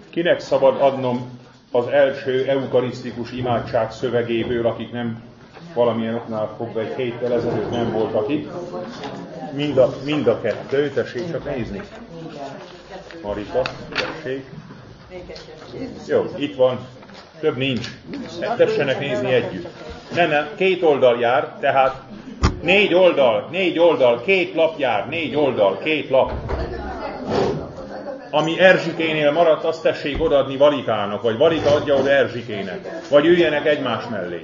Kinek szabad adnom az első eukarisztikus imádság szövegéből, akik nem valamilyen oknál fogva egy héttel ezelőtt nem voltak itt? Mind a kettő, tessék csak nézni. Marika, tessék. Jó, itt van. Több nincs. Tessenek nézni együtt. Nem, 2 oldal jár, tehát 4 oldal, 2 lap jár, 4 oldal, 2 lap. Ami Erzsikénél maradt, azt tessék odaadni Varikának, vagy Varika adja oda Erzsikének, vagy üljenek egymás mellé.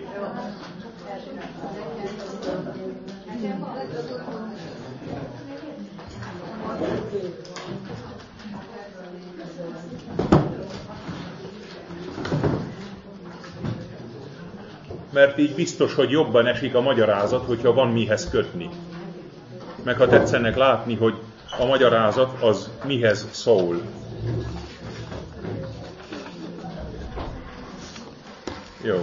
Mert így biztos, hogy jobban esik a magyarázat, hogyha van mihez kötni. Meg ha tetszenek látni, hogy a magyarázat az mihez szól. Jó.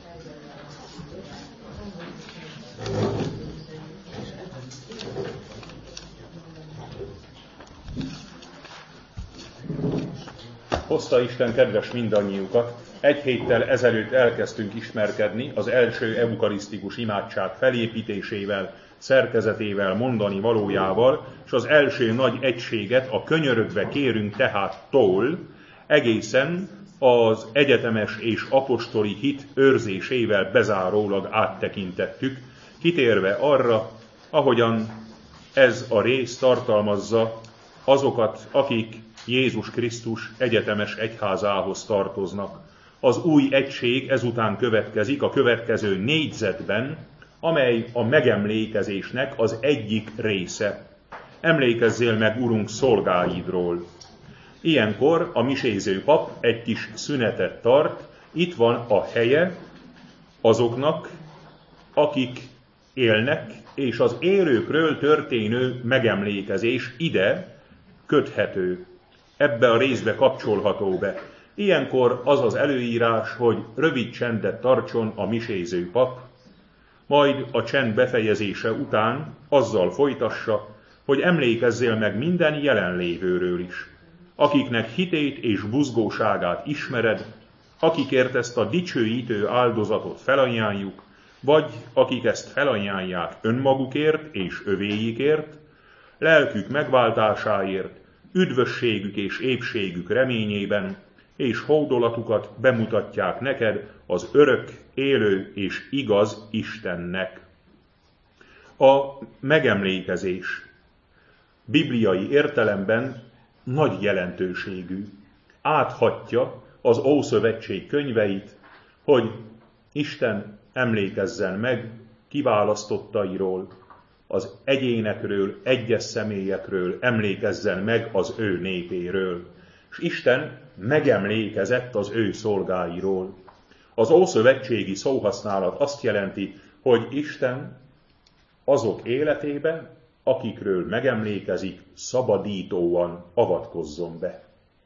Hozta Isten kedves mindannyiukat, 1 héttel ezelőtt elkezdtünk ismerkedni az első eukarisztikus imádság felépítésével, szerkezetével, mondani valójával, és az első nagy egységet a könyörögve kérünk tehát-tól egészen az egyetemes és apostoli hit őrzésével bezárólag áttekintettük, kitérve arra, ahogyan ez a rész tartalmazza azokat, akik Jézus Krisztus egyetemes egyházához tartoznak. Az új egység ezután következik a következő négyzetben, amely a megemlékezésnek az egyik része. Emlékezzél meg, Urunk, szolgáidról. Ilyenkor a miséző pap egy kis szünetet tart, itt van a helye azoknak, akik élnek, és az élőkről történő megemlékezés ide köthető, ebbe a részbe kapcsolható be. Ilyenkor az az előírás, hogy rövid csendet tartson a miséző pap, majd a csend befejezése után azzal folytassa, hogy emlékezzél meg minden jelenlévőről is, akiknek hitét és buzgóságát ismered, akikért ezt a dicsőítő áldozatot felajánljuk, vagy akik ezt felajánlják önmagukért és övéjikért, lelkük megváltásáért, üdvösségük és épségük reményében, és hódolatukat bemutatják neked az örök, élő és igaz Istennek. A megemlékezés bibliai értelemben nagy jelentőségű, áthatja az Ószövetség könyveit, hogy Isten emlékezzen meg kiválasztottairól, az egyénekről, egyes személyekről, emlékezzen meg az ő népéről. És Isten megemlékezett az ő szolgáiról. Az ószövetségi szóhasználat azt jelenti, hogy Isten azok életébe, akikről megemlékezik, szabadítóan avatkozzon be.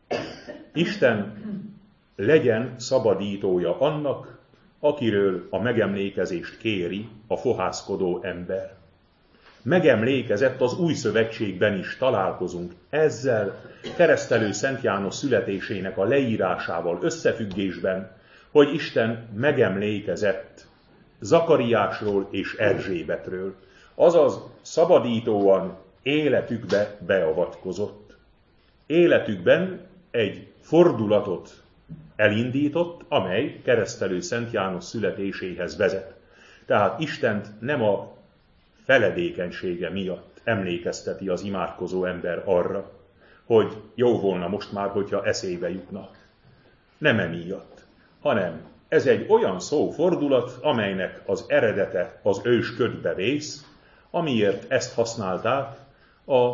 Isten legyen szabadítója annak, akiről a megemlékezést kéri a fohászkodó ember. Megemlékezett az új szövetségben is, találkozunk ezzel, keresztelő Szent János születésének a leírásával összefüggésben, hogy Isten megemlékezett Zakariásról és Erzsébetről, azaz szabadítóan életükbe beavatkozott. Életükben egy fordulatot elindított, amely keresztelő Szent János születéséhez vezet. Tehát Istent nem a feledékenysége miatt emlékezteti az imádkozó ember arra, hogy jó volna most már, hogyha eszébe jutna. Nem emiatt, hanem ez egy olyan szófordulat, amelynek az eredete az ősködbe vész, amiért ezt használták a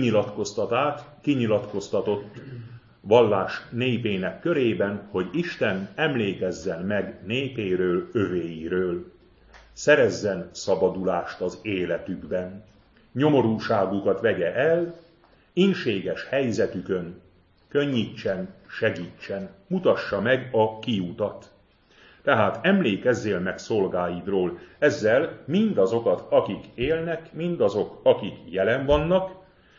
kinyilatkoztatott vallás népének körében, hogy Isten emlékezzen meg népéről, övéiről. Szerezzen szabadulást az életükben, nyomorúságukat vegye el, inséges helyzetükön könnyítsen, segítsen, mutassa meg a kiutat. Tehát emlékezzél meg szolgáidról, ezzel mindazokat, akik élnek, mindazok, akik jelen vannak,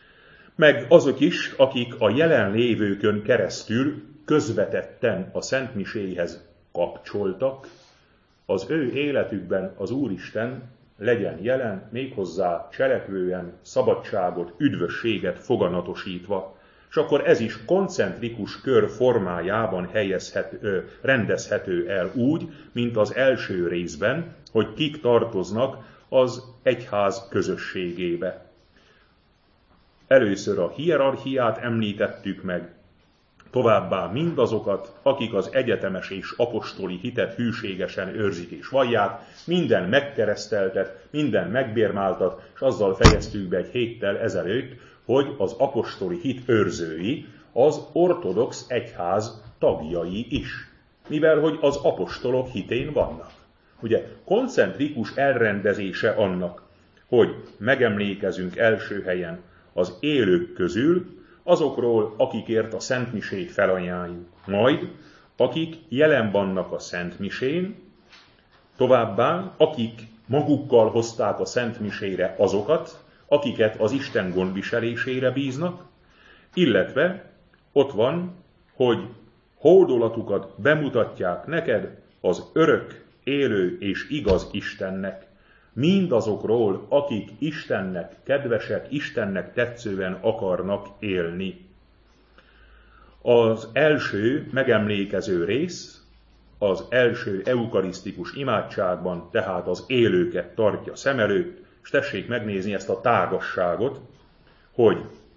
meg azok is, akik a jelenlévőkön keresztül közvetetten a szentmiséhez kapcsoltak, az ő életükben az Úristen legyen jelen, méghozzá cselekvően, szabadságot, üdvösséget foganatosítva. És akkor ez is koncentrikus kör formájában rendezhető el úgy, mint az első részben, hogy kik tartoznak az egyház közösségébe. Először a hierarchiát említettük meg, továbbá mindazokat, akik az egyetemes és apostoli hitet hűségesen őrzik és vallják, minden megkereszteltet, minden megbérmáltat, és azzal fejeztük be egy héttel ezelőtt, hogy az apostoli hit őrzői az ortodox egyház tagjai is, mivel hogy az apostolok hitén vannak. Ugye koncentrikus elrendezése annak, hogy megemlékezünk első helyen az élők közül, azokról, akikért a szentmisét felajánljuk, majd akik jelen vannak a szentmisén, továbbá akik magukkal hozták a szentmisére azokat, akiket az Isten gondviselésére bíznak, illetve ott van, hogy hódolatukat bemutatják neked az örök, élő és igaz Istennek, mindazokról, akik Istennek kedvesek, Istennek tetszően akarnak élni. Az első megemlékező rész, az első eukarisztikus imádságban, tehát az élőket tartja szem előtt, és tessék megnézni ezt a tágasságot, hogy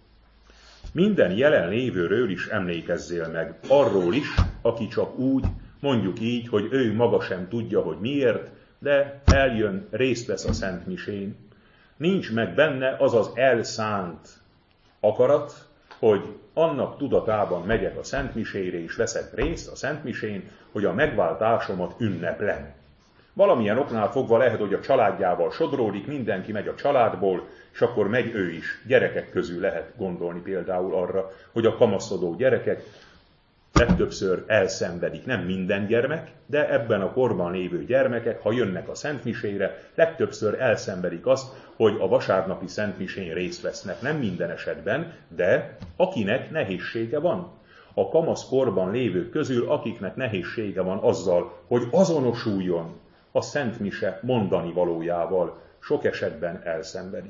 minden jelenlévőről is emlékezzél meg, arról is, aki csak úgy, mondjuk így, hogy ő maga sem tudja, hogy miért, de eljön, részt vesz a szentmisén. Nincs meg benne az az elszánt akarat, hogy annak tudatában megyek a szentmisére és veszek részt a szentmisén, hogy a megváltásomat ünneplem. Valamilyen oknál fogva lehet, hogy a családjával sodródik, mindenki megy a családból, és akkor megy ő is. Gyerekek közül lehet gondolni például arra, hogy a kamaszodó gyerekek legtöbbször elszenvedik, nem minden gyermek, de ebben a korban lévő gyermekek, ha jönnek a szentmisére, legtöbbször elszenvedik azt, hogy a vasárnapi szentmisén részt vesznek. Nem minden esetben, de akinek nehézsége van. A kamasz korban lévők közül, akiknek nehézsége van azzal, hogy azonosuljon a szentmise mondani valójával, sok esetben elszenvedi.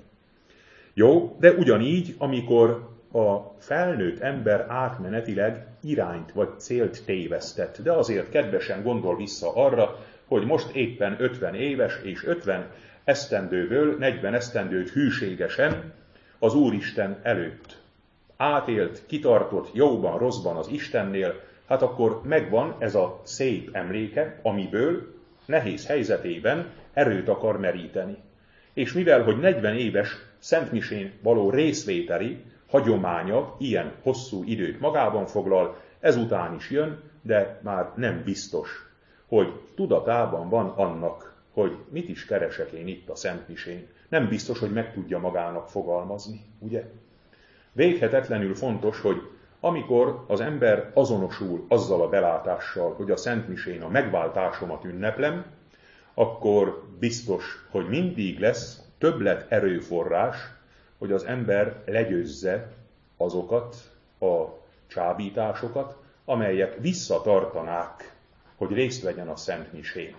Jó, de ugyanígy, amikor a felnőtt ember átmenetileg irányt vagy célt tévesztett, de azért kedvesen gondol vissza arra, hogy most éppen 50 éves és 50 esztendőből 40 esztendőt hűségesen az Úristen előtt átélt, kitartott jóban, rosszban az Istennél, hát akkor megvan ez a szép emléke, amiből nehéz helyzetében erőt akar meríteni. És mivel, hogy 40 éves szentmisén való részvételi hagyománya ilyen hosszú időt magában foglal, ezután is jön, de már nem biztos, hogy tudatában van annak, hogy mit is keresek én itt a szentmisén. Nem biztos, hogy meg tudja magának fogalmazni, ugye? Véghetetlenül fontos, hogy amikor az ember azonosul azzal a belátással, hogy a szentmisén a megváltásomat ünneplem, akkor biztos, hogy mindig lesz többlet erőforrás, hogy az ember legyőzze azokat a csábításokat, amelyek visszatartanák, hogy részt vegyen a szentmisén.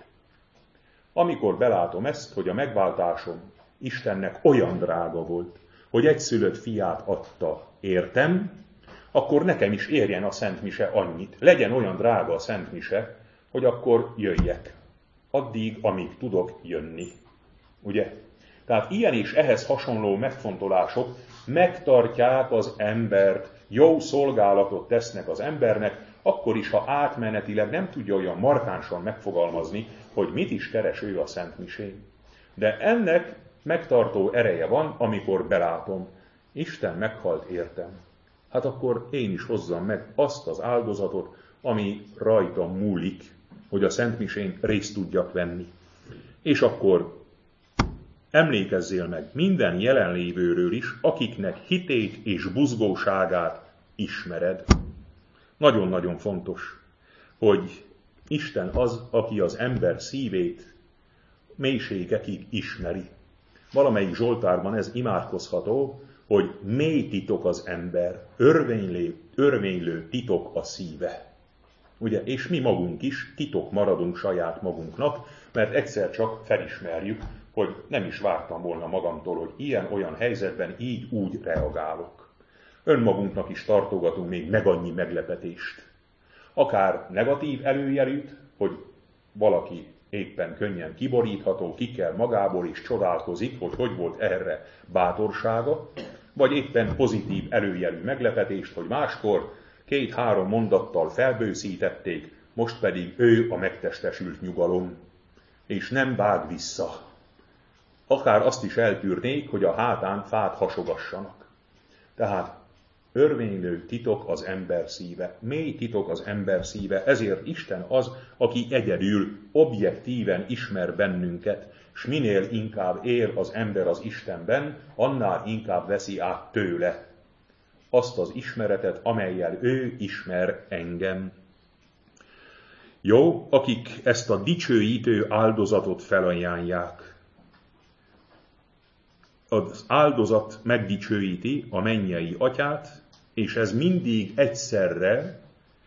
Amikor belátom ezt, hogy a megváltásom Istennek olyan drága volt, hogy egyszülött fiát adta értem, akkor nekem is érjen a szentmise annyit. Legyen olyan drága a szentmise, hogy akkor jöjjek. Addig, amíg tudok jönni. Ugye? Tehát ilyen és ehhez hasonló megfontolások megtartják az embert, jó szolgálatot tesznek az embernek, akkor is, ha átmenetileg nem tudja olyan markánsan megfogalmazni, hogy mit is keres ő a szentmisén. De ennek megtartó ereje van, amikor belátom, Isten meghalt értem. Hát akkor én is hozzam meg azt az áldozatot, ami rajtam múlik, hogy a szentmisén részt tudjak venni. És akkor emlékezzél meg minden jelenlévőről is, akiknek hitét és buzgóságát ismered. Nagyon-nagyon fontos, hogy Isten az, aki az ember szívét mélységekig ismeri. Valamelyik Zsoltárban ez imádkozható, hogy mély titok az ember, örvénylő titok a szíve. Ugye, és mi magunk is titok maradunk saját magunknak, mert egyszer csak felismerjük, hogy nem is vártam volna magamtól, hogy ilyen-olyan helyzetben így-úgy reagálok. Önmagunknak is tartogatunk még meg annyi meglepetést. Akár negatív előjelűt, hogy valaki éppen könnyen kiborítható, kikel magából és csodálkozik, hogy volt erre bátorsága, vagy éppen pozitív előjelű meglepetést, hogy máskor 2-3 mondattal felbőszítették, most pedig ő a megtestesült nyugalom, és nem vág vissza. Akár azt is eltűrnék, hogy a hátán fát hasogassanak. Tehát örvénylő titok az ember szíve, mély titok az ember szíve, ezért Isten az, aki egyedül, objektíven ismer bennünket, s minél inkább él az ember az Istenben, annál inkább veszi át tőle azt az ismeretet, amellyel ő ismer engem. Jó, akik ezt a dicsőítő áldozatot felajánlják. Az áldozat megdicsőíti a mennyei atyát, és ez mindig egyszerre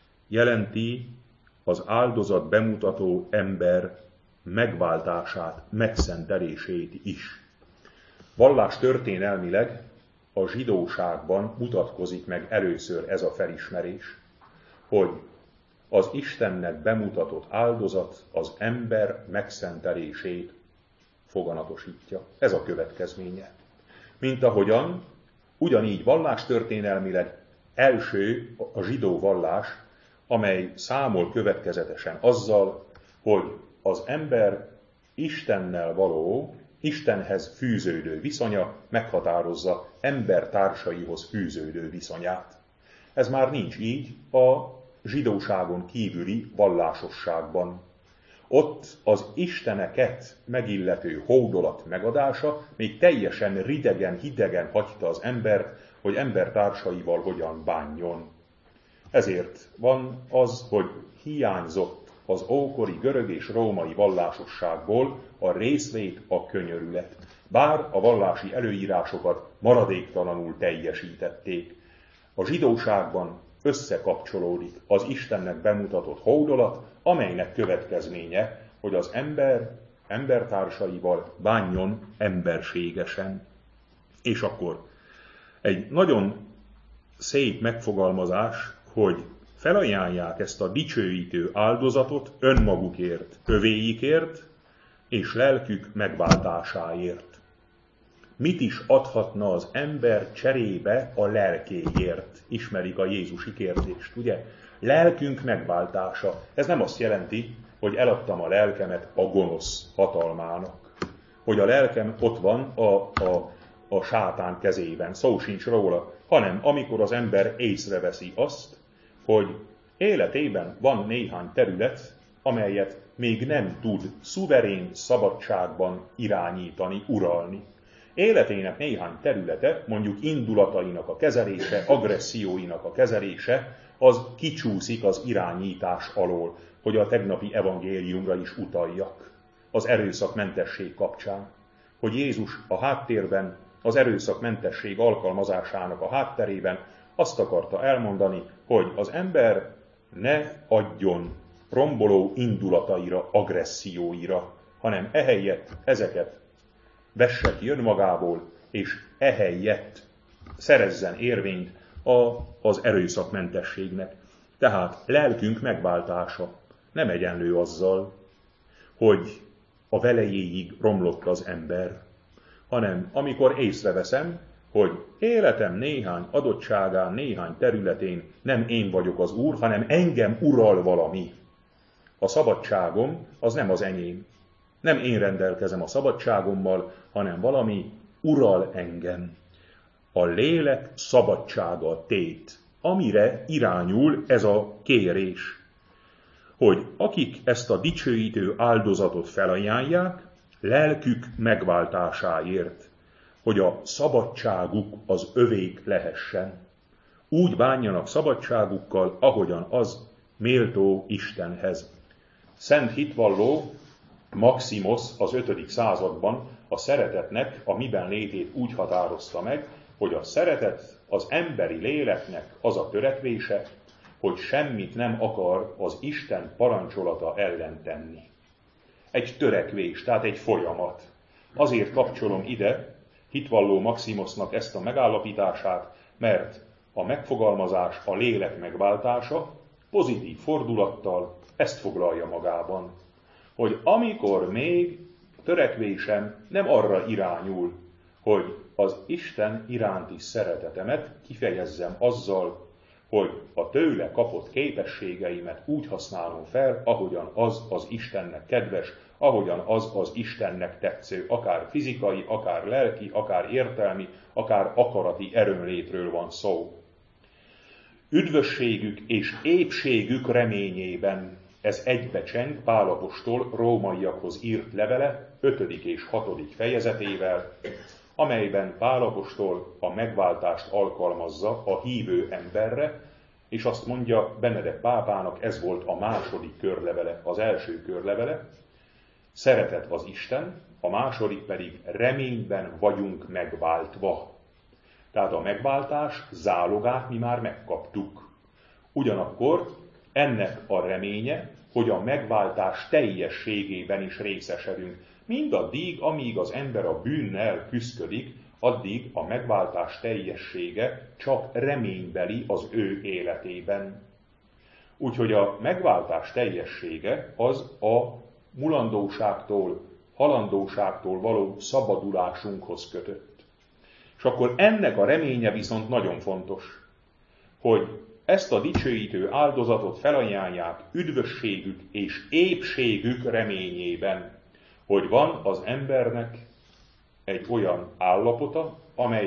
jelenti az áldozat bemutató ember megváltását, megszentelését is. Vallás történelmileg a zsidóságban mutatkozik meg először ez a felismerés, hogy az Istennek bemutatott áldozat az ember megszentelését foganatosítja. Ez a következménye. Mint ahogyan, ugyanígy vallástörténelmileg első a zsidó vallás, amely számol következetesen azzal, hogy az ember Istennel való, Istenhez fűződő viszonya meghatározza embertársaihoz fűződő viszonyát. Ez már nincs így a zsidóságon kívüli vallásosságban. Ott az isteneket megillető hódolat megadása még teljesen hidegen hagyta az embert, hogy embertársaival hogyan bánjon. Ezért van az, hogy hiányzott az ókori görög és római vallásosságból a részvét, a könyörület. Bár a vallási előírásokat maradéktalanul teljesítették. A zsidóságban összekapcsolódik az Istennek bemutatott hódolat, amelynek következménye, hogy az ember embertársaival bánjon emberségesen. És akkor egy nagyon szép megfogalmazás, hogy felajánlják ezt a dicsőítő áldozatot önmagukért, övéikért és lelkük megváltásáért. Mit is adhatna az ember cserébe a lelkéért? Ismerik a jézusi kérdést, ugye? Lelkünk megváltása. Ez nem azt jelenti, hogy eladtam a lelkemet a gonosz hatalmának. Hogy a lelkem ott van a sátán kezében, szó sincs róla, hanem amikor az ember észreveszi azt, hogy életében van néhány terület, amelyet még nem tud szuverén szabadságban irányítani, uralni. Életének néhány területe, mondjuk indulatainak a kezelése, agresszióinak a kezelése, az kicsúszik az irányítás alól, hogy a tegnapi evangéliumra is utaljak, az erőszakmentesség kapcsán. Hogy Jézus a háttérben, az erőszakmentesség alkalmazásának a hátterében azt akarta elmondani, hogy az ember ne adjon romboló indulataira, agresszióira, hanem ehelyett ezeket vesse ki önmagából, és ehelyett szerezzen érvényt az erőszakmentességnek. Tehát lelkünk megváltása nem egyenlő azzal, hogy a velejéig romlott az ember, hanem amikor észreveszem, hogy életem néhány adottságán, néhány területén nem én vagyok az Úr, hanem engem ural valami. A szabadságom az nem az enyém. Nem én rendelkezem a szabadságommal, hanem valami ural engem. A lélek szabadsága a tét, amire irányul ez a kérés. Hogy akik ezt a dicsőítő áldozatot felajánlják, lelkük megváltásáért, hogy a szabadságuk az övék lehessen. Úgy bánjanak szabadságukkal, ahogyan az méltó Istenhez. Szent hitvalló Maximus az 5. században a szeretetnek a miben létét úgy határozta meg, hogy a szeretet az emberi léleknek az a törekvése, hogy semmit nem akar az Isten parancsolata ellen tenni. Egy törekvés, tehát egy folyamat. Azért kapcsolom ide hitvalló Maximosznak ezt a megállapítását, mert a megfogalmazás, a lélek megváltása pozitív fordulattal ezt foglalja magában, hogy amikor még törekvésem nem arra irányul, hogy az Isten iránti szeretetemet kifejezzem azzal, hogy a tőle kapott képességeimet úgy használom fel, ahogyan az az Istennek kedves, ahogyan az az Istennek tetsző, akár fizikai, akár lelki, akár értelmi, akár akarati erőnlétről van szó. Üdvösségük és épségük reményében ez egybecseng Pál apostol rómaiakhoz írt levele 5. és 6. fejezetével, amelyben Pál apostol a megváltást alkalmazza a hívő emberre, és azt mondja Benedek pápának, ez volt a második körlevele, az első körlevele, szeretet az Isten, a második pedig reményben vagyunk megváltva. Tehát a megváltás zálogát mi már megkaptuk. Ugyanakkor ennek a reménye, hogy a megváltás teljességében is részesedünk. Mindaddig, amíg az ember a bűnnel küszködik, addig a megváltás teljessége csak reménybeli az ő életében. Úgyhogy a megváltás teljessége az a mulandóságtól, halandóságtól való szabadulásunkhoz kötött. És akkor ennek a reménye viszont nagyon fontos, hogy ezt a dicsőítő áldozatot felajánlják üdvösségük és épségük reményében, hogy van az embernek egy olyan állapota,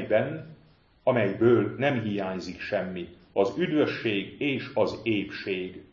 amelyből nem hiányzik semmi. Az üdvösség és az épség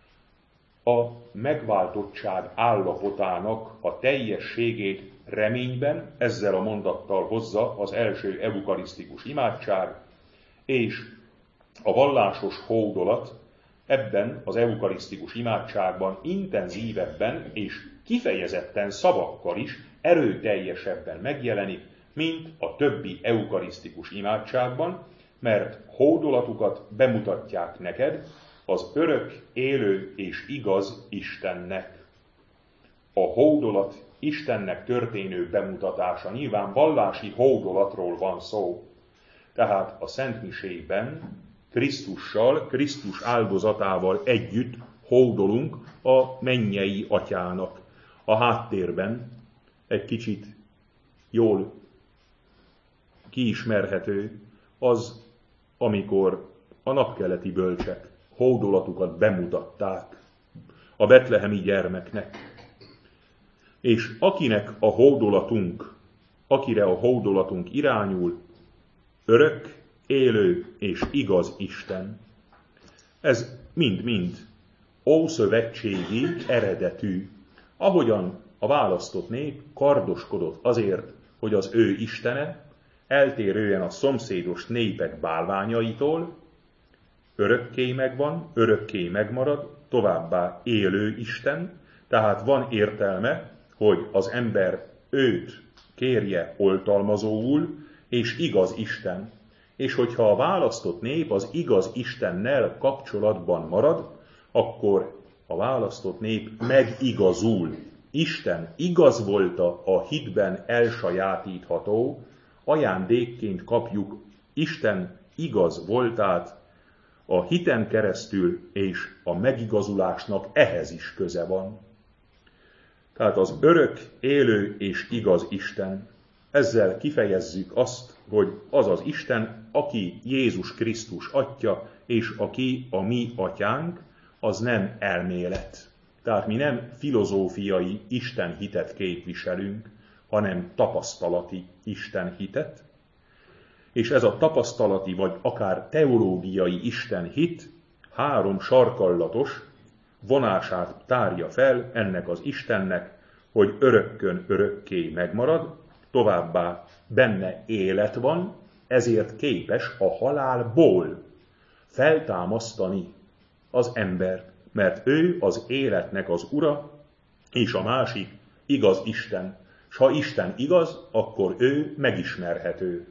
a megváltottság állapotának a teljességét reményben, ezzel a mondattal hozza az első eukarisztikus imádság, és a vallásos hódolat ebben az eukarisztikus imádságban intenzívebben és kifejezetten szavakkal is erőteljesebben megjelenik, mint a többi eukarisztikus imádságban, mert hódolatukat bemutatják neked az örök, élő és igaz Istennek. A hódolat Istennek történő bemutatása, nyilván vallási hódolatról van szó. Tehát a szentmisében Krisztussal, Krisztus áldozatával együtt hódolunk a mennyei atyának. A háttérben egy kicsit jól kiismerhető az, amikor a napkeleti bölcsek hódolatukat bemutatták a betlehemi gyermeknek. És akire a hódolatunk irányul, örök, élő és igaz Isten. Ez mind-mind ószövetségi eredetű, ahogyan a választott nép kardoskodott azért, hogy az ő Istene, eltérően a szomszédos népek bálványaitól, örökké megvan, örökké megmarad, továbbá élő Isten, tehát van értelme, hogy az ember őt kérje oltalmazóul, és igaz Isten. És hogyha a választott nép az igaz Istennel kapcsolatban marad, akkor a választott nép megigazul. Isten igaz volta a hitben elsajátítható, ajándékként kapjuk Isten igaz voltát a hiten keresztül, és a megigazulásnak ehhez is köze van. Tehát az örök, élő és igaz Isten. Ezzel kifejezzük azt, hogy az az Isten, aki Jézus Krisztus atya, és aki a mi atyánk, az nem elmélet. Tehát mi nem filozófiai istenhitet képviselünk, hanem tapasztalati istenhitet. És ez a tapasztalati, vagy akár teológiai istenhit 3 sarkallatos vonását tárja fel ennek az Istennek, hogy örökkön örökké megmarad, továbbá benne élet van, ezért képes a halálból feltámasztani az embert, mert ő az életnek az ura, és a másik igaz Isten. S ha Isten igaz, akkor ő megismerhető.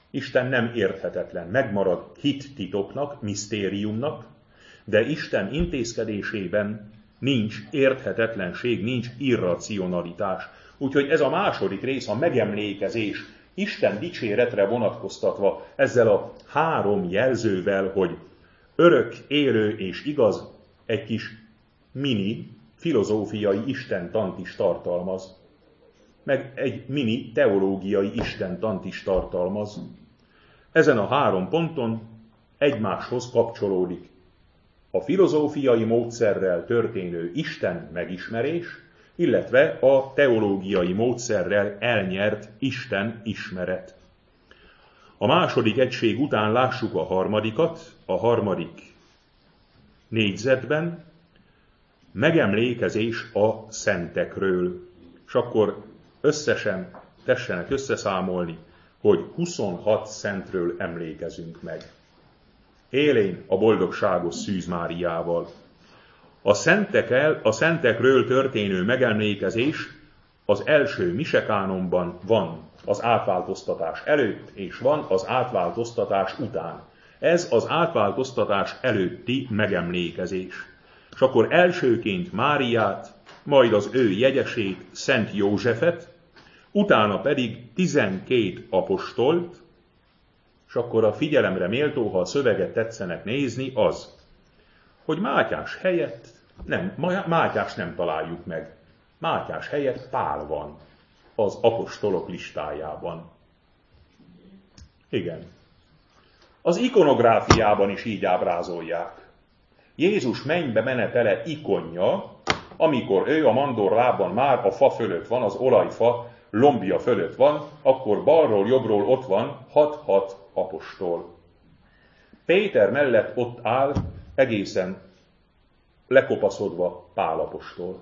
Isten nem érthetetlen, megmarad hittitoknak, misztériumnak, de Isten intézkedésében nincs érthetetlenség, nincs irracionalitás. Úgyhogy ez a második rész, a megemlékezés, Isten dicséretre vonatkoztatva ezzel a 3 jelzővel, hogy örök, élő és igaz, egy kis mini filozófiai istentant is tartalmaz, meg egy mini teológiai istentant is tartalmaz. Ezen a 3 ponton egymáshoz kapcsolódik a filozófiai módszerrel történő Isten megismerés, illetve a teológiai módszerrel elnyert Isten ismeret. A második egység után lássuk a harmadikat, a harmadik négyzetben, megemlékezés a szentekről. És akkor összesen tessenek összeszámolni, hogy 26 szentről emlékezünk meg. Élén a boldogságos Szűz Máriával. A szentekről történő megemlékezés az első misekánonban van az átváltoztatás előtt, és van az átváltoztatás után. Ez az átváltoztatás előtti megemlékezés. És akkor elsőként Máriát, majd az ő jegyesét, Szent Józsefet, utána pedig 12 apostolt, és akkor a figyelemre méltó, ha a szöveget tetszenek nézni, az, hogy Mátyás helyett, Mátyás nem találjuk meg. Mátyás helyett Pál van az apostolok listájában. Igen. Az ikonográfiában is így ábrázolják. Jézus mennybe menetele ikonja, amikor ő a mandorlábban már a fa fölött van, az olajfa lombja fölött van, akkor balról, jobbról ott van 6 apostol. Péter mellett ott áll egészen lekopaszodva Pál apostol.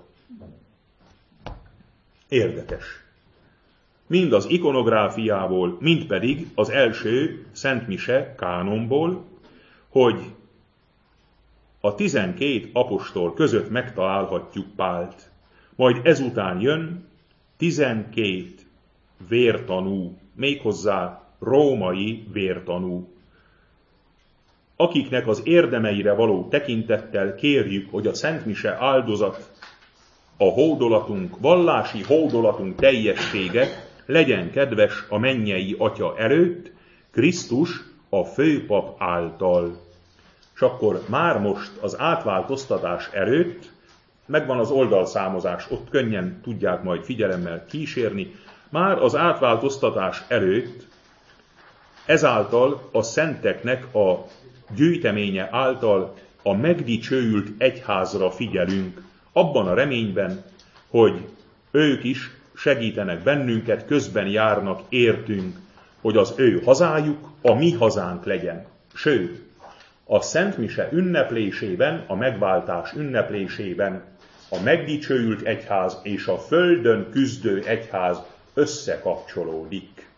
Érdekes. Mind az ikonográfiából, mind pedig az első Szent Mise kánonból, hogy a 12 apostol között megtalálhatjuk Pált. Majd ezután jön 12 vértanú, méghozzá római vértanú, akiknek az érdemeire való tekintettel kérjük, hogy a Szent Mise áldozat, a hódolatunk, vallási hódolatunk teljessége legyen kedves a mennyei Atya előtt, Krisztus a főpap által. És akkor már most az átváltoztatás előtt, megvan az oldalszámozás, ott könnyen tudják majd figyelemmel kísérni, már az átváltoztatás előtt ezáltal a szenteknek a gyűjteménye által a megdicsőült egyházra figyelünk, abban a reményben, hogy ők is segítenek bennünket, közben járnak értünk, hogy az ő hazájuk a mi hazánk legyen. Sőt, a Szent Mise ünneplésében, a megváltás ünneplésében a megdicsőült egyház és a földön küzdő egyház összekapcsolódik.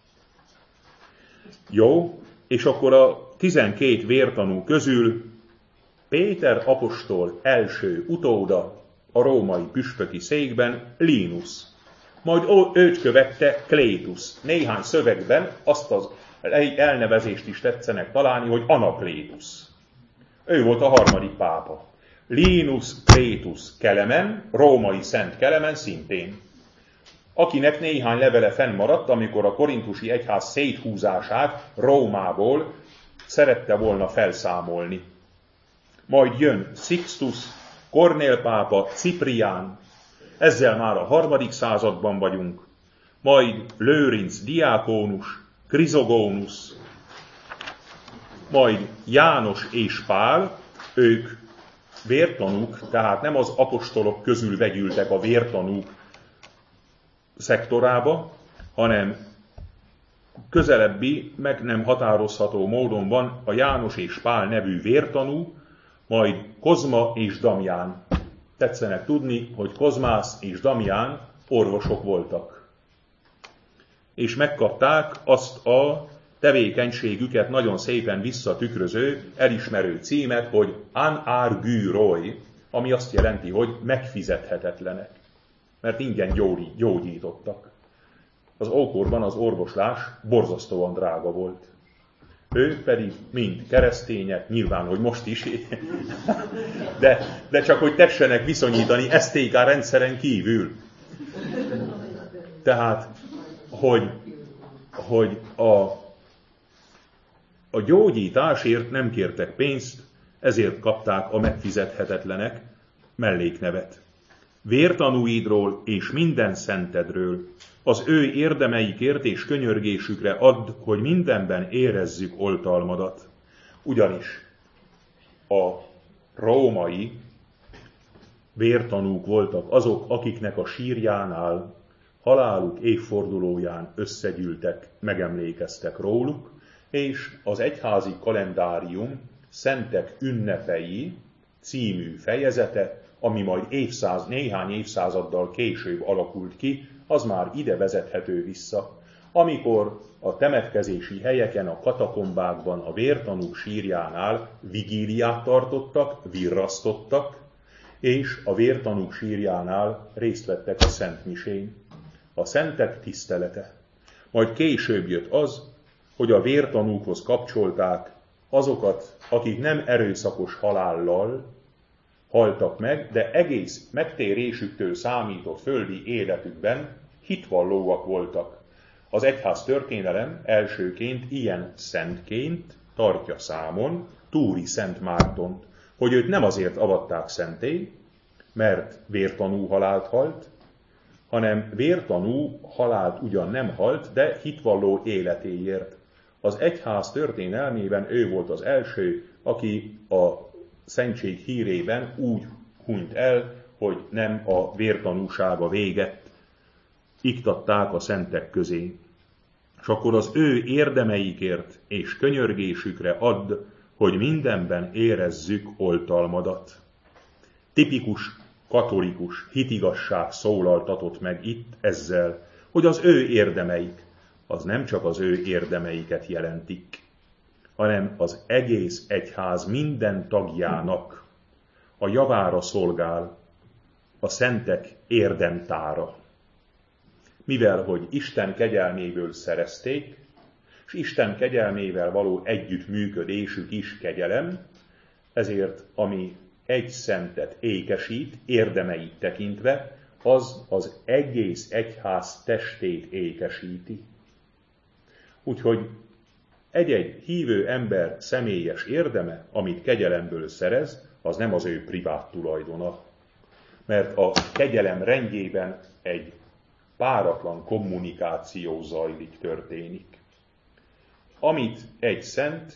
Jó, és akkor a 12 vértanú közül Péter apostol első utóda a római püspöki székben Linus. Majd őt követte Klétus. Néhány szövegben azt az elnevezést is tetszenek találni, hogy Anaklétus. Ő volt a harmadik pápa. Linus Klétus Kelemen, római Szent Kelemen szintén, akinek néhány levele fennmaradt, amikor a korintusi egyház széthúzását Rómából szerette volna felszámolni. Majd jön Sixtus, Kornél pápa, Ciprián, ezzel már a 3. században vagyunk, majd Lőrinc diákónus, Krizogónus, majd János és Pál, ők vértanúk, tehát nem az apostolok közül vegyültek a vértanúk szektorába, hanem közelebbi, meg nem határozható módon van a János és Pál nevű vértanú, majd Kozma és Damján. Tetszenek tudni, hogy Kozmász és Damján orvosok voltak. És megkapták azt a tevékenységüket nagyon szépen visszatükröző, elismerő címet, hogy anargyroi, ami azt jelenti, hogy megfizethetetlenek, mert ingyen gyógyítottak. Az ókorban az orvoslás borzasztóan drága volt. Ő pedig mind keresztények, nyilván, hogy most is, de csak hogy tessenek viszonyítani STK rendszeren kívül. Tehát, hogy a gyógyításért nem kértek pénzt, ezért kapták a megfizethetetlenek melléknevet. Vértanúidról és minden szentedről, az ő érdemeikért és könyörgésükre add, hogy mindenben érezzük oltalmadat. Ugyanis a római vértanúk voltak azok, akiknek a sírjánál haláluk évfordulóján összegyűltek, megemlékeztek róluk, és az egyházi kalendárium Szentek ünnepei című fejezete, ami majd néhány évszázaddal később alakult ki, az már ide vezethető vissza. Amikor a temetkezési helyeken, a katakombákban, a vértanúk sírjánál vigíliát tartottak, virrasztottak, és a vértanúk sírjánál részt vettek a szentmisén. A szentek tisztelete. Majd később jött az, hogy a vértanúkhoz kapcsolták azokat, akik nem erőszakos halállal haltak meg, de egész megtérésüktől számított földi életükben hitvallóak voltak. Az egyház történelem elsőként ilyen szentként tartja számon Túri Szent Mártont, hogy őt nem azért avatták szentté, mert vértanú halált halt, hanem vértanú halált ugyan nem halt, de hitvalló életéért. Az egyház történelmében ő volt az első, aki a szentség hírében úgy hunyt el, hogy nem a vértanúsága véget iktatták a szentek közé. És akkor az ő érdemeikért és könyörgésükre add, hogy mindenben érezzük oltalmadat. Tipikus katolikus hitigasság szólaltatott meg itt ezzel, hogy az ő érdemeik, az nem csak az ő érdemeiket jelentik, hanem az egész egyház minden tagjának a javára szolgál a szentek érdemtára. Mivel, hogy Isten kegyelméből szerezték, és Isten kegyelmével való együttműködésük is kegyelem, ezért ami egy szentet ékesít, érdemeit tekintve, az az egész egyház testét ékesíti. Úgyhogy egy-egy hívő ember személyes érdeme, amit kegyelemből szerez, az nem az ő privát tulajdona. Mert a kegyelem rendjében egy páratlan kommunikáció zajlik, történik. Amit egy szent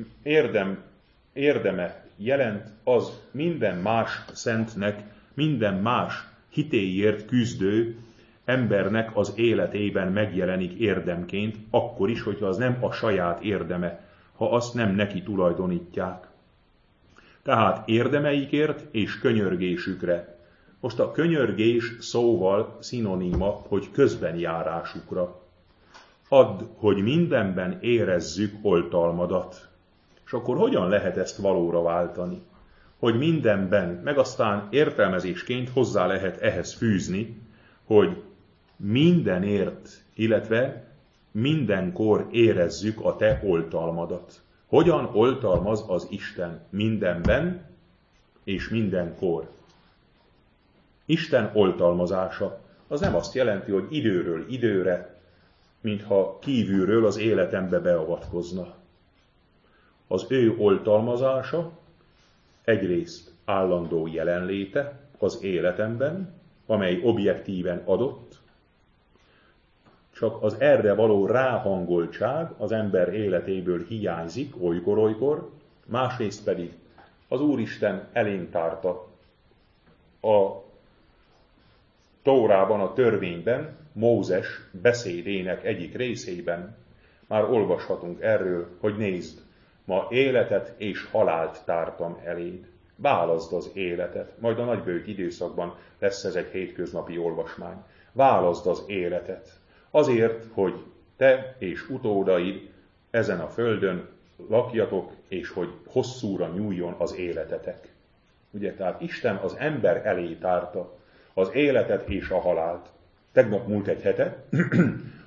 érdeme jelent, az minden más szentnek, minden más hitéért küzdő embernek az életében megjelenik érdemként, akkor is, hogyha az nem a saját érdeme, ha azt nem neki tulajdonítják. Tehát érdemeikért és könyörgésükre. Most a könyörgés szóval szinoníma, hogy közbenjárásukra. Add, hogy mindenben érezzük oltalmadat. És akkor hogyan lehet ezt valóra váltani? Hogy mindenben, meg aztán értelmezésként hozzá lehet ehhez fűzni, hogy mindenért, illetve mindenkor érezzük a te oltalmadat. Hogyan oltalmaz az Isten mindenben és mindenkor? Isten oltalmazása az nem azt jelenti, hogy időről időre, mintha kívülről az életembe beavatkozna. Az ő oltalmazása egyrészt állandó jelenléte az életemben, amely objektíven adott, csak az erre való ráhangoltság az ember életéből hiányzik olykor-olykor, másrészt pedig az Úristen elénk tárta a Tórában, a törvényben, Mózes beszédének egyik részében. Már olvashatunk erről, hogy nézd, ma életet és halált tártam eléd. Válaszd az életet. Majd a nagybőjt időszakban lesz ez egy hétköznapi olvasmány. Válaszd az életet. Azért, hogy te és utódaid ezen a földön lakjatok, és hogy hosszúra nyúljon az életetek. Ugye, tehát Isten az ember elé tárta az életet és a halált. Tegnap múlt egy hete,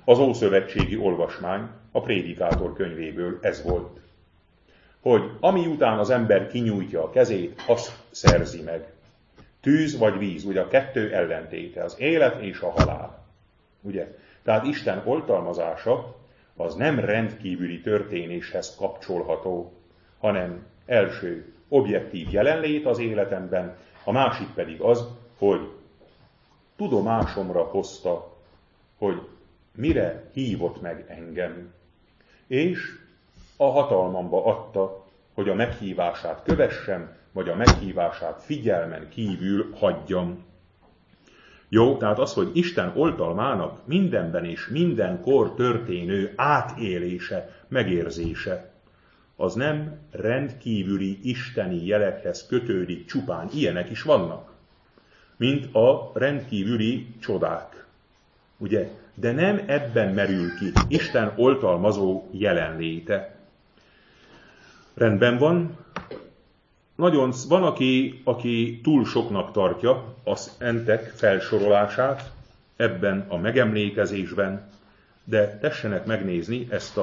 Az ószövetségi olvasmány a Prédikátor könyvéből ez volt, hogy ami után az ember kinyújtja a kezét, azt szerzi meg. Tűz vagy víz, ugye a kettő ellentéte, az élet és a halál. Ugye? Tehát Isten oltalmazása az nem rendkívüli történéshez kapcsolható, hanem első objektív jelenlét az életemben, a másik pedig az, hogy tudomásomra hozta, hogy mire hívott meg engem, és a hatalmamba adta, hogy a meghívását kövessem, vagy a meghívását figyelmen kívül hagyjam. Jó, tehát az, hogy Isten oltalmának mindenben és mindenkor történő átélése, megérzése, az nem rendkívüli isteni jelekhez kötődik csupán, ilyenek is vannak, mint a rendkívüli csodák, ugye? De nem ebben merül ki Isten oltalmazó jelenléte. Rendben van. Van, aki túl soknak tartja a szentek felsorolását ebben a megemlékezésben, de tessenek megnézni ezt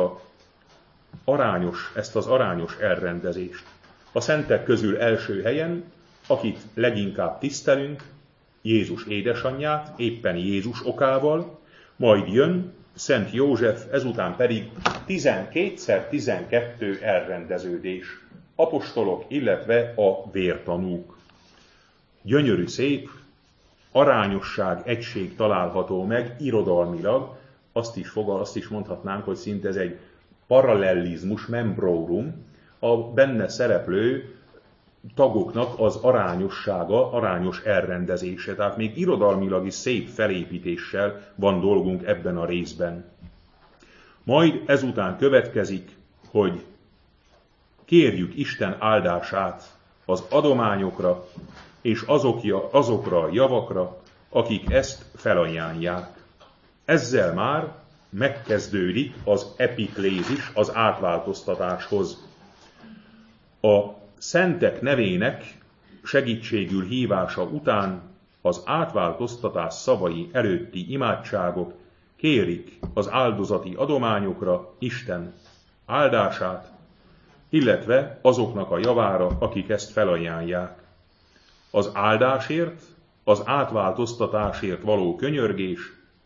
az arányos elrendezést. A szentek közül első helyen, akit leginkább tisztelünk, Jézus édesanyját, éppen Jézus okával, majd jön Szent József, ezután pedig 12x12 elrendeződés. Apostolok, illetve a vértanúk. Gyönyörű szép, arányosság, egység található meg irodalmilag, azt is mondhatnánk, hogy szinte ez egy paralellizmus, membrorum, a benne szereplő tagoknak az arányossága, arányos elrendezése. Tehát még irodalmilag is szép felépítéssel van dolgunk ebben a részben. Majd ezután következik, hogy kérjük Isten áldását az adományokra és azokra a javakra, akik ezt felajánlják. Ezzel már megkezdődik az epiklézis, az átváltoztatáshoz. A szentek nevének segítségül hívása után az átváltoztatás szavai előtti imádságok kérik az áldozati adományokra Isten áldását, illetve azoknak a javára, akik ezt felajánlják. Az áldásért, az átváltoztatásért való könyörgés,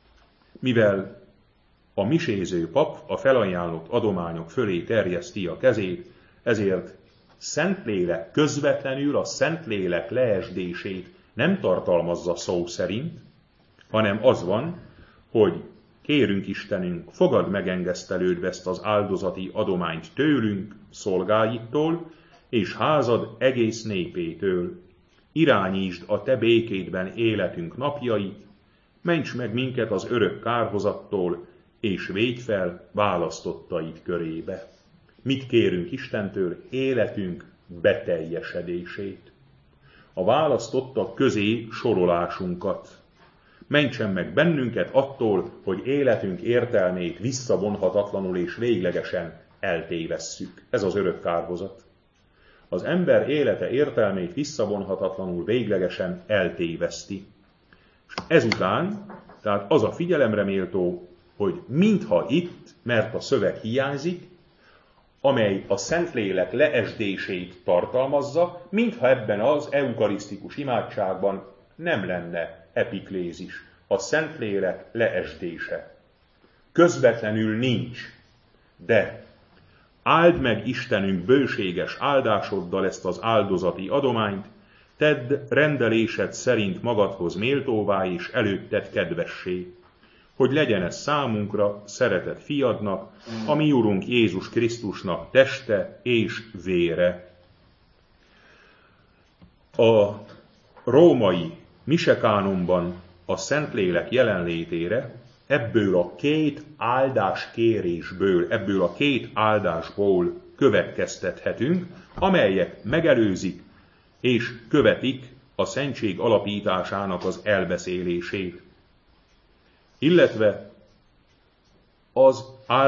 mivel a miséző pap a felajánlott adományok fölé terjeszti a kezét, ezért Szentlélek közvetlenül a Szentlélek leesdését nem tartalmazza szó szerint, hanem az van, hogy kérünk Istenünk, fogadd megengesztelődve ezt az áldozati adományt tőlünk, szolgáittól, és házad egész népétől. Irányítsd a te békédben életünk napjait, ments meg minket az örök kárhozattól, és védj fel választottaid körébe. Mit kérünk Istentől? Életünk beteljesedését. A választottak közé sorolásunkat. Mentsen meg bennünket attól, hogy életünk értelmét visszavonhatatlanul és véglegesen eltévesszük. Ez az örök kárhozat. Az ember élete értelmét visszavonhatatlanul véglegesen eltéveszti. És ezután, tehát az a figyelemre méltó, hogy mintha itt, mert a szöveg hiányzik, amely a Szentlélek leesdését tartalmazza, mintha ebben az eukarisztikus imádságban nem lenne epiklézis, a Szentlélek leesdése. Közvetlenül nincs, de áld meg Istenünk bőséges áldásoddal ezt az áldozati adományt, tedd rendelésed szerint magadhoz méltóvá és előtted kedvessé, hogy legyen ez számunkra szeretett fiadnak, a mi Urunk Jézus Krisztusnak teste és vére. A római misekánonban a Szentlélek jelenlétére ebből a két áldáskérésből, ebből a két áldásból következtethetünk, amelyek megelőzik és követik a szentség alapításának az elbeszélését. Illetve az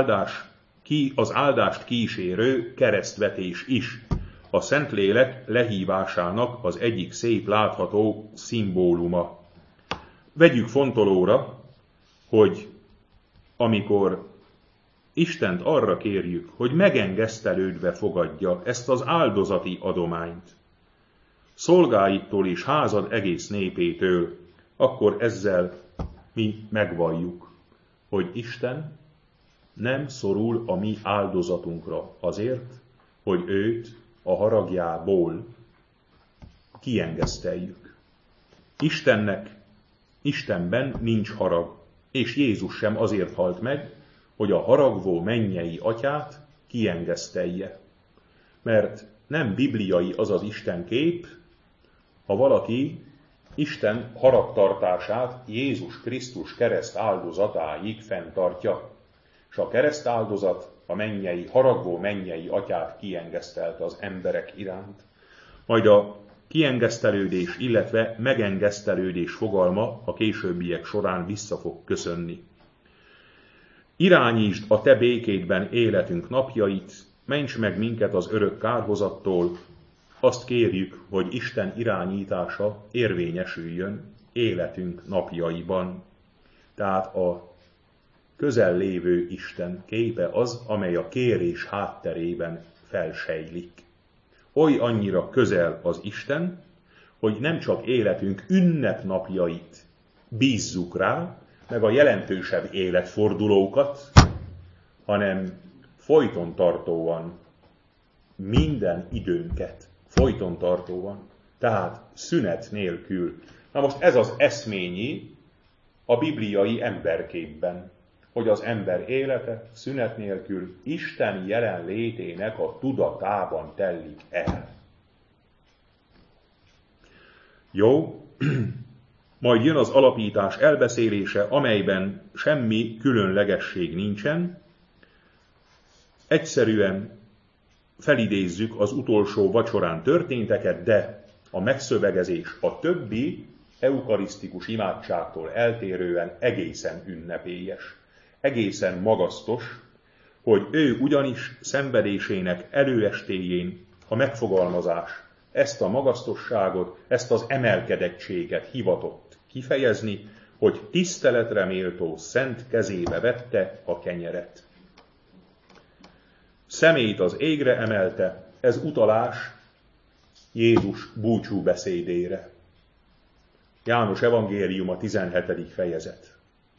áldást kísérő keresztvetés is a Szentlélek lehívásának az egyik szép látható szimbóluma. Vegyük fontolóra, hogy amikor Istent arra kérjük, hogy megengesztelődve fogadja ezt az áldozati adományt, szolgáitól és házad egész népétől, akkor ezzel mi megvalljuk, hogy Isten nem szorul a mi áldozatunkra azért, hogy őt a haragjából kiengeszteljük. Istenben nincs harag, és Jézus sem azért halt meg, hogy a haragvó mennyei atyát kiengesztelje. Mert nem bibliai az az Isten kép, ha valaki Isten haragtartását Jézus Krisztus kereszt áldozatáig fenntartja, és a kereszt áldozat a haragvó mennyei atyát kiengesztelte az emberek iránt. Majd a kiengesztelődés, illetve megengesztelődés fogalma a későbbiek során vissza fog köszönni. Irányítsd a te békédben életünk napjait, ments meg minket az örök kárhozattól, azt kérjük, hogy Isten irányítása érvényesüljön életünk napjaiban. Tehát a közel lévő Isten képe az, amely a kérés hátterében felsejlik. Oly annyira közel az Isten, hogy nem csak életünk ünnepnapjait bízzuk rá, meg a jelentősebb életfordulókat, hanem folyton tartóan minden időnket, folyton tartóan, tehát szünet nélkül. Na most ez az eszményi a bibliai emberképben, hogy az ember élete szünet nélkül Isten jelenlétének a tudatában telik el. Jó, majd jön az alapítás elbeszélése, amelyben semmi különlegesség nincsen. Egyszerűen felidézzük az utolsó vacsorán történteket, de a megszövegezés a többi eukarisztikus imádságtól eltérően egészen ünnepélyes, egészen magasztos, hogy ő ugyanis szenvedésének előestéjén a megfogalmazás ezt a magasztosságot, ezt az emelkedettséget hivatott kifejezni, hogy tiszteletre méltó szent kezébe vette a kenyeret. Szemét az égre emelte, ez utalás Jézus búcsúbeszédére. János evangéliuma 17. fejezet.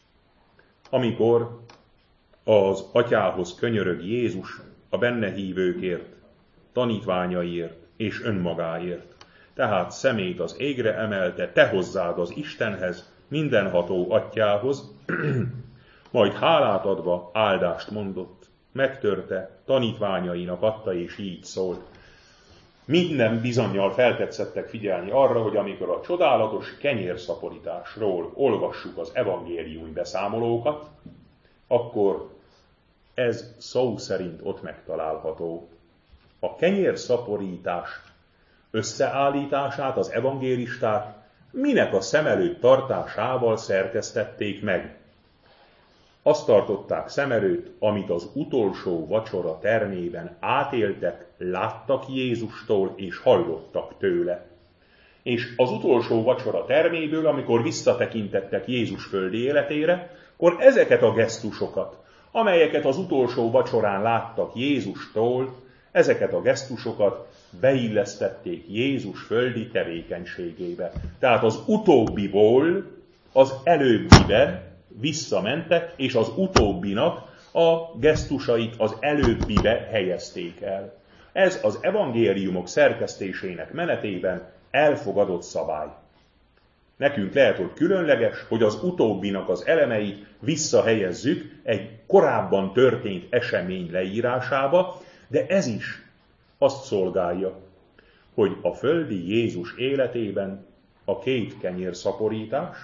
Amikor az atyához könyörög Jézus a benne hívőkért, tanítványaiért és önmagáért. Tehát szemét az égre emelte, te hozzád az Istenhez, mindenható atyához, majd hálát adva áldást mondott, megtörte, tanítványainak adta, és így szólt. Minden bizonnyal feltetszettek figyelni arra, hogy amikor a csodálatos kenyérszaporításról olvassuk az evangéliumi beszámolókat, akkor ez szó szerint ott megtalálható. A kenyérszaporítás összeállítását az evangélisták minek a szem előtt tartásával szerkesztették meg. Azt tartották szem előtt, amit az utolsó vacsora termében átéltek, láttak Jézustól és hallottak tőle. És az utolsó vacsora terméből, amikor visszatekintettek Jézus földi életére, akkor ezeket a gesztusokat, amelyeket az utolsó vacsorán láttak Jézustól, ezeket a gesztusokat beillesztették Jézus földi tevékenységébe. Tehát az utóbbiból az előbbibe visszamentek, és az utóbbinak a gesztusait az előbbibe helyezték el. Ez az evangéliumok szerkesztésének menetében elfogadott szabály. Nekünk lehet, hogy különleges, hogy az utóbbinak az elemeit visszahelyezzük egy korábban történt esemény leírásába, de ez is azt szolgálja, hogy a földi Jézus életében a 2 kenyérszaporítás,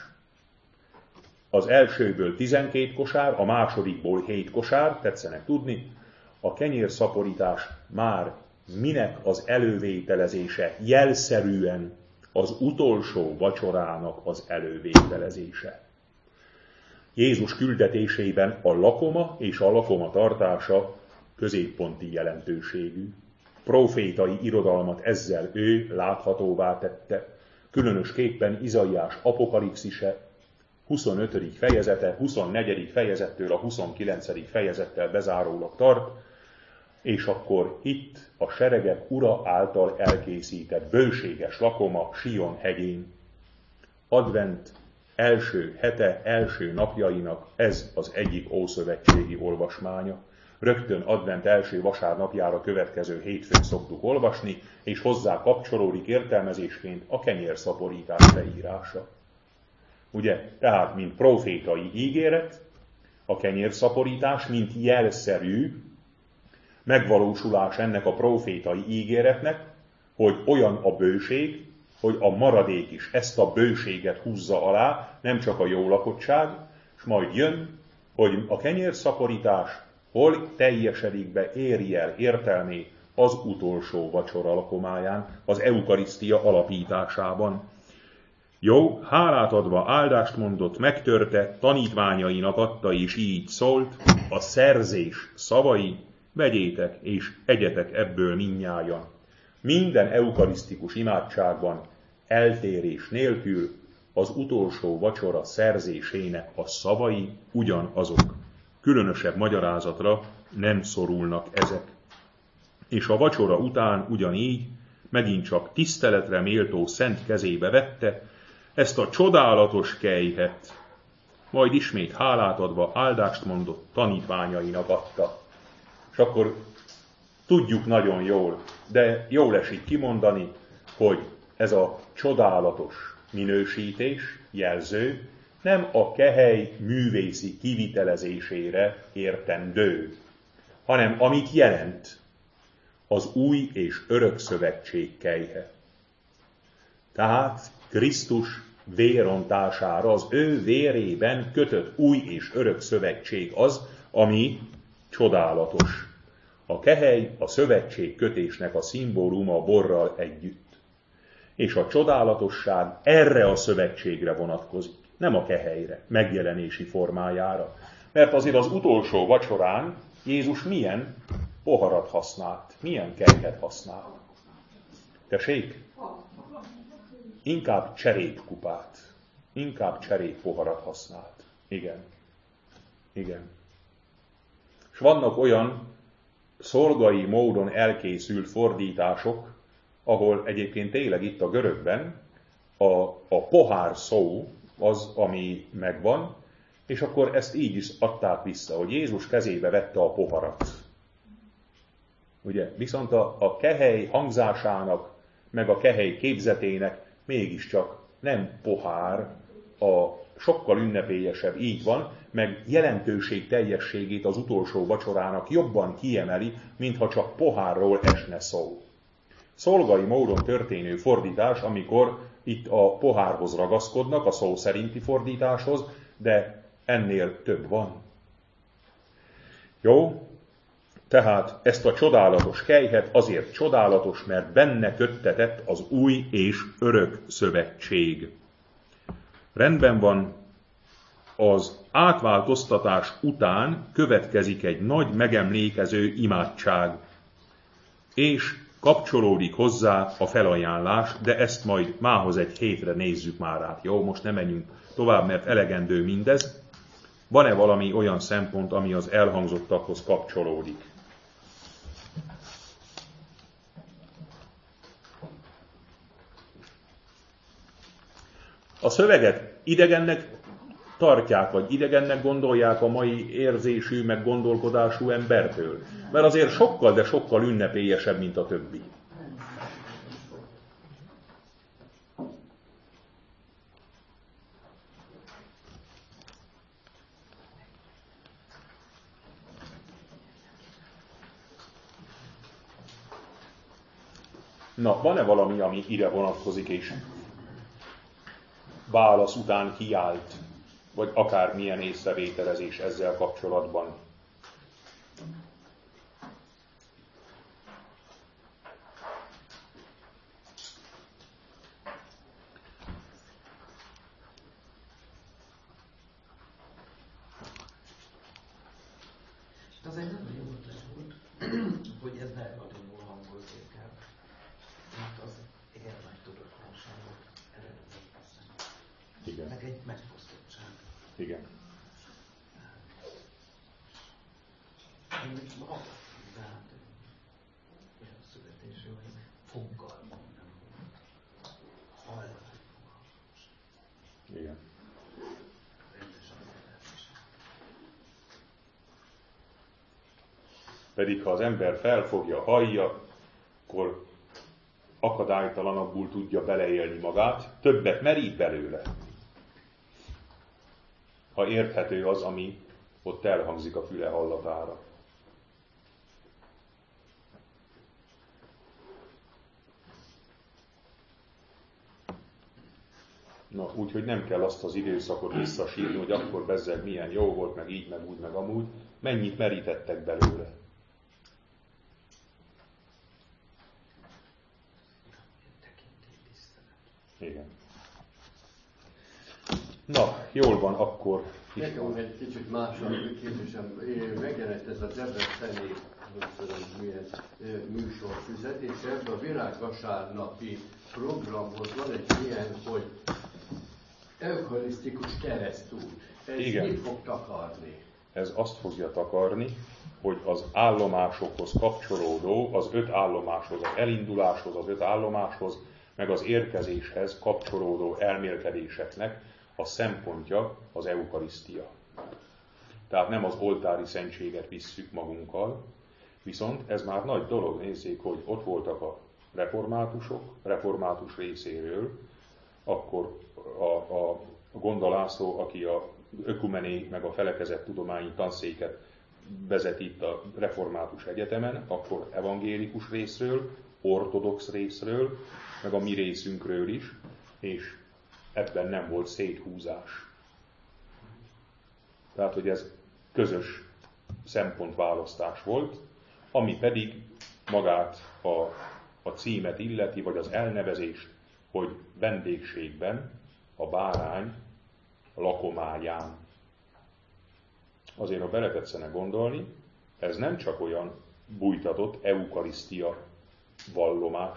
az elsőből 12 kosár, a másodikból 7 kosár, tetszenek tudni, a kenyérszaporítás már minek az elővételezése, jelszerűen az utolsó vacsorának az elővételezése. Jézus küldetésében a lakoma és a lakoma tartása középponti jelentőségű. Profétai irodalmat ezzel ő láthatóvá tette, különösképpen Izaiás apokalipszise 25. fejezete, 24. fejezettől a 29. fejezettel bezárólag tart, és akkor itt a seregek ura által elkészített bőséges lakoma Sion hegyén. Advent első hete, első napjainak ez az egyik ószövetségi olvasmánya. Rögtön advent első vasárnapjára következő hétfőn szoktuk olvasni, és hozzá kapcsolódik értelmezésként a kenyérszaporítás leírása. Ugye, tehát mint profétai ígéret, a kenyérszaporítás, mint jelszerű megvalósulás ennek a profétai ígéretnek, hogy olyan a bőség, hogy a maradék is ezt a bőséget húzza alá, nem csak a jó lakottság, és majd jön, hogy a kenyérszaporítás hol teljesedik be, éri el értelmét az utolsó vacsora lakomáján, az eukarisztia alapításában. Jó, hálát adva áldást mondott, megtörte, tanítványainak adta, és így szólt, a szerzés szavai, vegyétek és egyetek ebből mindnyájan. Minden eukarisztikus imádságban eltérés nélkül az utolsó vacsora szerzésének a szavai ugyanazok. Különösebb magyarázatra nem szorulnak ezek. És a vacsora után ugyanígy megint csak tiszteletre méltó szent kezébe vette ezt a csodálatos kejhet, majd ismét hálát adva áldást mondott, tanítványainak adta. És akkor tudjuk nagyon jól, de jól esik kimondani, hogy ez a csodálatos minősítés, jelző, nem a kehely művészi kivitelezésére értendő, hanem amit jelent az új és örök szövetség kejhe. Tehát Krisztus vérontására, az ő vérében kötött új és örök szövetség az, ami csodálatos. A kehely a szövetség kötésnek a szimbóluma a borral együtt. És a csodálatosság erre a szövetségre vonatkozik, nem a kehelyre, megjelenési formájára. Mert azért az utolsó vacsorán Jézus milyen poharat használt, milyen kejhet használt. Tessék? Inkább cserépkupát, inkább cseréppoharat használt. Igen. Igen. És vannak olyan szolgai módon elkészült fordítások, ahol egyébként tényleg itt a görögben a pohár szó az, ami megvan, és akkor ezt így is adták vissza, hogy Jézus kezébe vette a poharat. Ugye? Viszont a kehely hangzásának, meg a kehely képzetének mégiscsak nem pohár, a sokkal ünnepélyesebb, így van, meg jelentőség teljességét az utolsó vacsorának jobban kiemeli, mintha csak pohárról esne szó. Szolgai módon történő fordítás, amikor itt a pohárhoz ragaszkodnak, a szó szerinti fordításhoz, de ennél több van. Jó? Tehát ezt a csodálatos kejhet azért csodálatos, mert benne köttetett az új és örök szövetség. Rendben van, az átváltoztatás után következik egy nagy megemlékező imádság, és kapcsolódik hozzá a felajánlás, de ezt majd mához egy hétre nézzük már át. Jó, most nem menjünk tovább, mert elegendő mindez. Van-e valami olyan szempont, ami az elhangzottakhoz kapcsolódik? A szöveget idegennek tartják, vagy idegennek gondolják a mai érzésű, meg gondolkodású embertől. Mert azért sokkal, de sokkal ünnepélyesebb, mint a többi. Na, van-e valami, ami ide vonatkozik, és válasz után kiállt, vagy akármilyen észrevételezés ezzel kapcsolatban? Az egy nagyon jó ötlet volt, hogy ez ne ragyogó hangozzék el, mert az érmek tudatlanságot eredményezzen. Igen. Meg egy megfosztottságot. Igen. De hát, a születésről fogalmam nem volt. Hajlott, hogy fogalmam. Igen. Rendesen lehetős. Pedig ha az ember felfogja a hallja, akkor akadálytalanabbul tudja beleélni magát, többet merít belőle. Ha érthető az, ami ott elhangzik a füle hallatára. Na, úgyhogy nem kell azt az időszakot visszasírni, hogy akkor bezzeg milyen jó volt, meg így, meg úgy, meg amúgy. Mennyit merítettek belőle. Igen. Na, jól van, akkor... Nekem egy kicsit más a kérdésem. Megjelent ez a debreceni műsorfüzet, és ebben a virágvasárnapi programhoz van egy ilyen, hogy eukarisztikus keresztút. Ez igen. Mit fog takarni? Ez azt fogja takarni, hogy az állomásokhoz kapcsolódó, az 5 állomáshoz, az elinduláshoz, az 5 állomáshoz, meg az érkezéshez kapcsolódó elmélkedéseknek a szempontja az eukarisztia. Tehát nem az oltári szentséget visszük magunkkal, viszont ez már nagy dolog, nézzék, hogy ott voltak a reformátusok, református részéről, akkor a Gonda László, aki a ökumené meg a felekezett tudományi tanszéket vezeti itt a református egyetemen, akkor evangélikus részről, ortodox részről, meg a mi részünkről is, és ebben nem volt széthúzás. Tehát, hogy ez közös szempontválasztás volt, ami pedig magát a címet illeti, vagy az elnevezést, hogy vendégségben a bárány lakomáján. Azért, ha beletetszene gondolni, ez nem csak olyan bújtatott eukarisztia vallomás,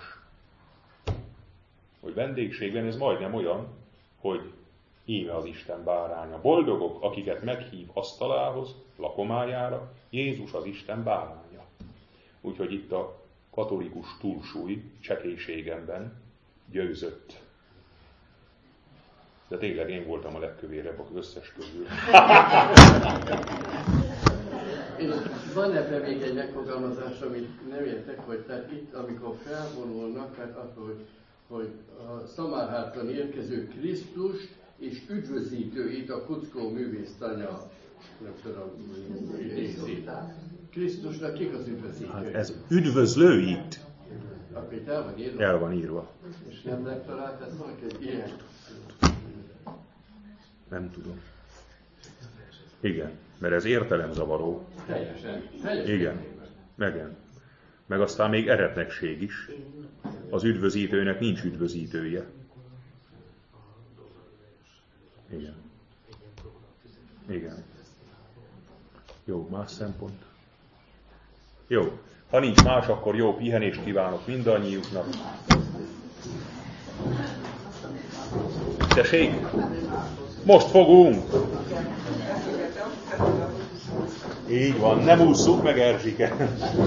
hogy vendégségben ez majdnem olyan, hogy íme az Isten báránya. Boldogok, akiket meghív asztalához, lakomájára, Jézus az Isten báránya. Úgyhogy itt a katolikus túlsúly csekélységemben győzött. De tényleg én voltam a legkövérebb az összes közül. Van ebben még egy megfogalmazás, amit nem értek, hogy tehát itt, amikor felvonulnak, tehát attól, hogy a Szamárháton érkező Krisztus és üdvözítőit a Kuckó művésztanya, nem tudom, részét. Krisztusnak kik az üdvözítői? Hát ez üdvözlőit. Akkor itt el van írva? El van írva. És nem megtalált ezt valaki, hogy ilyen? Nem tudom. Igen, mert ez értelemzavaró. Teljesen. Igen, igen. Meg aztán még eretnekség is. Az üdvözítőnek nincs üdvözítője. Igen. Igen. Jó, más szempont. Jó. Ha nincs más, akkor jó pihenést kívánok mindannyiuknak. Tessék! Most fogunk! Így van, nem ússzuk meg, Erzsike!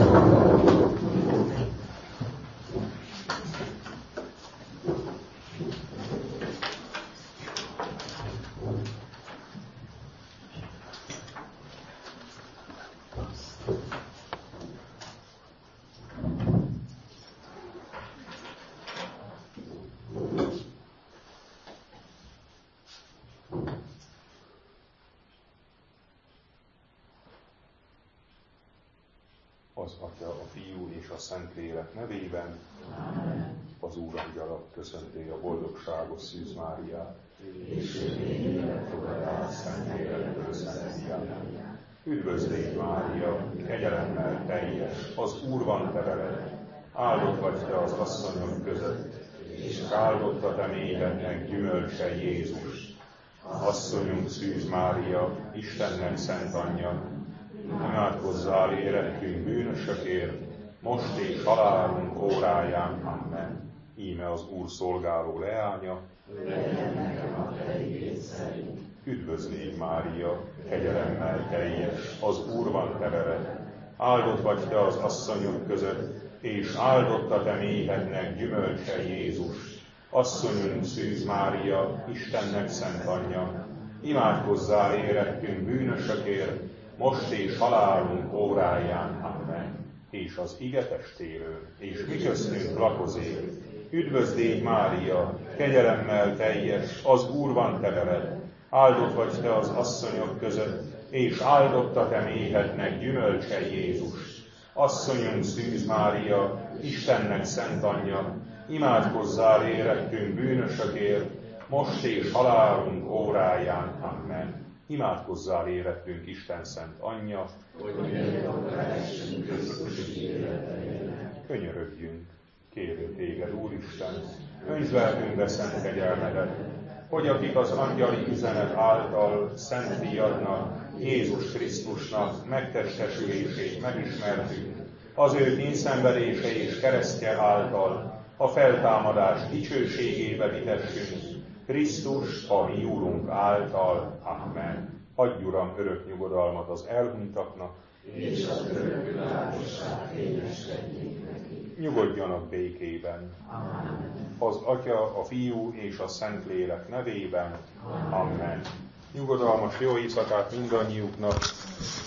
Az Atya, a Fiú és a Szentlélek nevében, az Úr angyala köszönti a boldogságos Szűz Máriát, és fogadás Szentlélekből Szentfiát. Üdvözlégy Mária, kegyelemmel teljes, az Úr van te veled, áldott vagy te az asszonyok között, és áldott a te méhednek gyümölcse Jézus. Asszonyunk Szűz Mária, Istennek szent anyja, imádkozzál érettünk bűnösökért, most és halálunk óráján. Amen. Íme az Úr szolgáló leánya. Legyen nekem a te igéd szerint. Üdvözlégy Mária, kegyelemmel teljes, az Úr van te veled. Áldott vagy te az asszonyok között, és áldott a te méhednek gyümölcse Jézus. Asszonyunk Szűz Mária, Istennek szent anyja, imádkozzál érettünk bűnösökért, most és halálunk óráján. Amen. És az ige testéről, és mi köztünk lakozik. Üdvözlégy Mária, kegyelemmel teljes, az Úr van te veled. Áldott vagy te az asszonyok között, és áldott a te méhednek gyümölcse Jézus. Asszonyunk Szűz Mária, Istennek szent anyja, imádkozzál érettünk bűnösökért, most és halálunk óráján. Amen. Imádkozzál érettünk Isten szent anyja, könyörögjünk, kérünk téged, Úristen, öntsd lelkünkbe szent kegyelmedet, hogy akik az angyali üzenet által szent fiadnak, Jézus Krisztusnak megtestesülését megismertük, az ő kényszenvedése és keresztje által a feltámadás dicsőségébe vitessünk, Krisztus, a mi Úrunk által. Amen. Adj, Uram, örök nyugodalmat az elhunytaknak, és az örök világosság fényeskedjék neki. Nyugodjanak békében. Amen. Az Atya, a Fiú és a Szentlélek nevében. Amen. Nyugodalmas jó éjszakát mindannyiuknak.